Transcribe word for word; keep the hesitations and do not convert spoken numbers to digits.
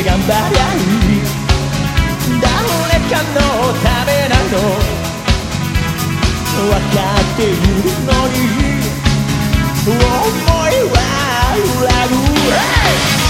て頑張りゃいい。誰かのためなの分かっているのに思いは裏切る